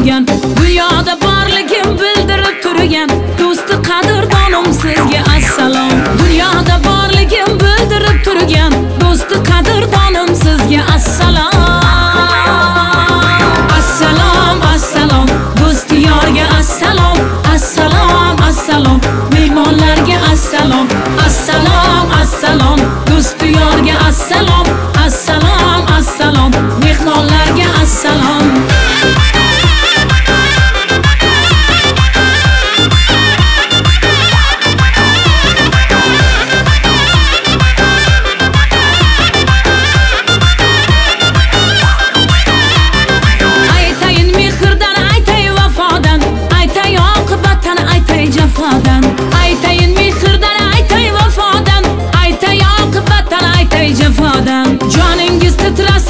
turgan, dunyoda borligim bildirib turgan do'sti qadrdonim sizga assalom. Dunyoda borligim bildirib turgan do'sti qadrdonim sizga assalom. Assalom, assalom, do'sti yorga assalom. Assalom, assalom, mehmonlarga assalom. Assalom, assalom, do'sti yorga assalom. Assalom, assalom, mehmonlarga assalom. Aytayin mehrdan, aytay vafodan, aytay oqibatdan, aytay jafodan. Aytayin mehrdan, aytay vafodan, aytay oqibatdan, aytay jafodan. Joningiz titras